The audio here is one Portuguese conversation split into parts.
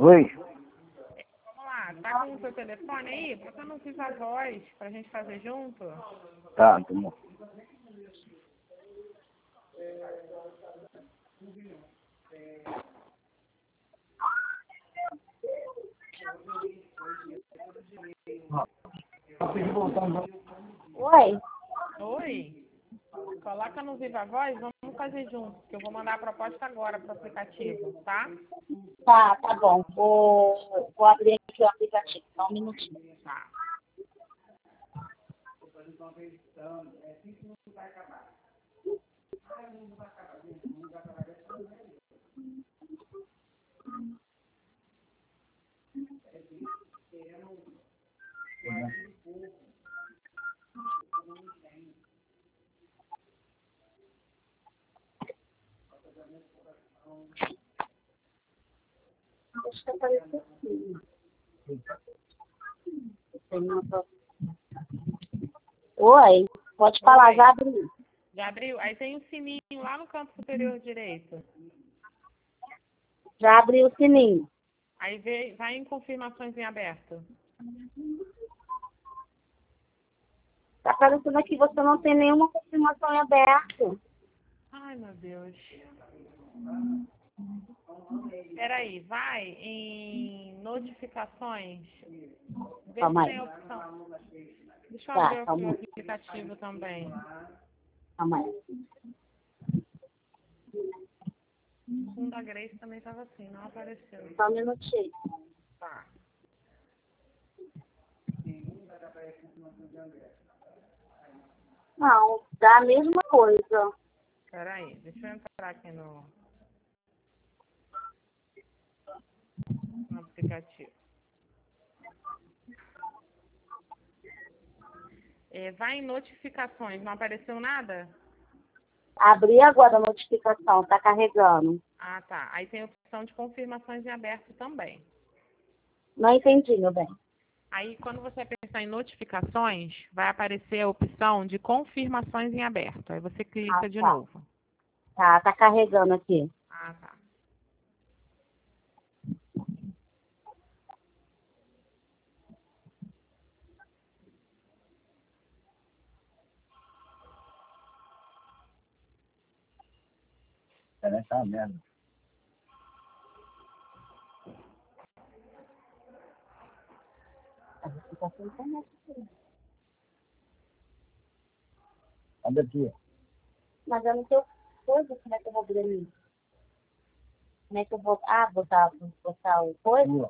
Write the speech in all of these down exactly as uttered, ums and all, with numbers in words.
Oi. Vamos lá, tá com o seu telefone aí? Bota no Viva Voz pra gente fazer junto. Tá, tá bom. Oi? Oi? Coloca no Viva Voz, vamos fazer junto, que eu vou mandar a proposta agora pro aplicativo, tá? Tá, tá bom. Vou, vou abrir aqui o aplicativo. Só um minutinho. Tá. Deixa eu aparecer aqui. Tem uma- Oi? Pode falar, Oi. já abri. Já abriu? Aí tem um sininho lá no canto superior direito. Já abri o sininho. Aí vê, vai em confirmações em aberto. Tá aparecendo aqui, você não tem nenhuma confirmação em aberto. Ai, meu Deus. Peraí, vai em notificações. Vê Calma se aí. tem opção. Deixa eu Tá, abrir aqui calma o aí. aplicativo também. Calma aí. O fundo da Grace também estava assim, não apareceu. Só um minutinho. Tá. Não, dá a mesma coisa. Peraí, deixa eu entrar aqui no, no aplicativo. É, vai em notificações, não apareceu nada? Abri agora a notificação, tá carregando. Ah, tá. Aí tem a opção de confirmações em aberto também. Não entendi, meu bem. Aí, quando você apertar em notificações, vai aparecer a opção de confirmações em aberto. Aí você clica Ah, de tá. novo. Tá, tá carregando aqui. Ah, tá. É, tá merda. A gente tá sem internet aqui. Abre aqui. Mas eu não tenho coisa, como é que eu vou abrir ali? Como é que eu vou... Ah, botar, botar o coisa? Aqui, ó.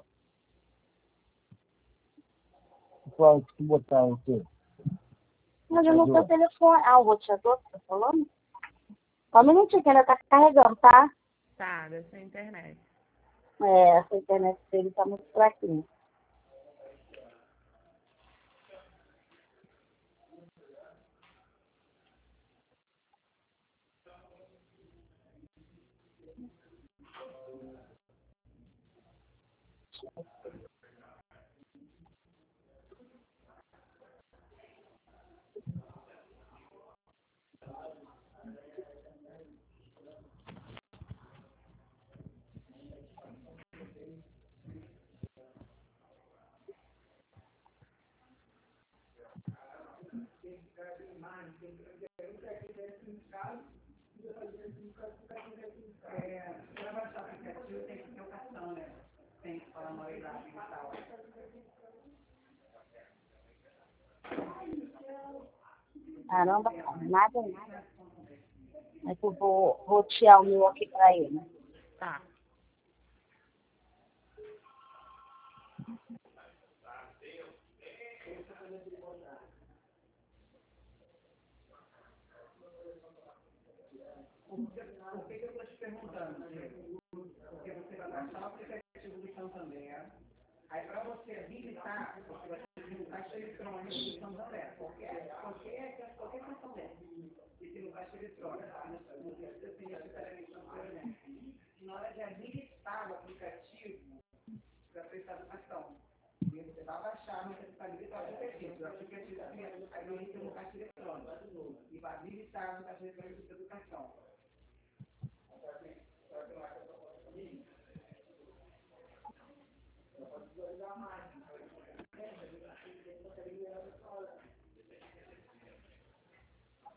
Qual que tu botar o quê? Mas eu não tenho telefone. Ah, o roteador que tá falando? Só um minutinho que ainda tá carregando, tá? Tá, deve ser a internet. É, essa internet dele tá muito fraquinha. Caramba, cara, nada, nada. É que eu vou rotear o meu aqui pra ele. Tá.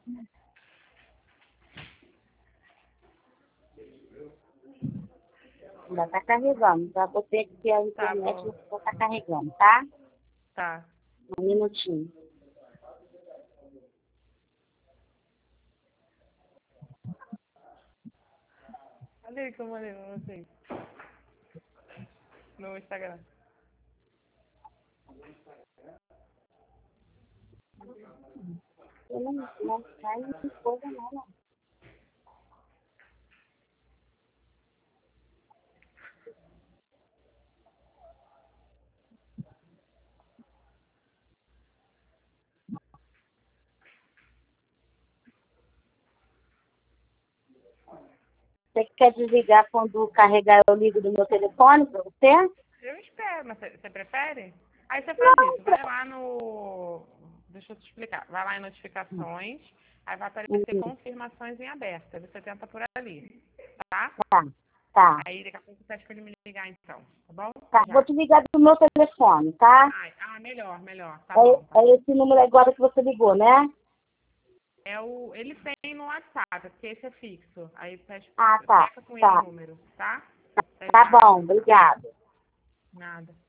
Ainda tá carregando. Já botei aqui a Tá internet, bom. já tá carregando, tá? Tá. Um minutinho. Olha aí que eu mandei pra vocês. No Instagram. Eu não, não sai coisa não, não. Você quer desligar quando carregar, eu ligo do meu telefone pra você? Eu espero, mas você você prefere? Aí você faz Não, isso, vai lá no. Deixa eu te explicar. Vai lá em notificações, aí vai aparecer Uhum. confirmações em aberto. Aí você tenta por ali, tá? Tá, tá. Aí daqui a pouco você pede pra ele me ligar então, tá bom? Tá, Já. vou te ligar do meu telefone, tá? Ai, ah, melhor, melhor. Tá É, bom, tá bom. é esse número agora que você ligou, né? É o, ele tem no WhatsApp, porque esse é fixo. Aí pede, Ah, tá, peça com ele o tá. número, tá? Até Tá já. bom, obrigada. Nada.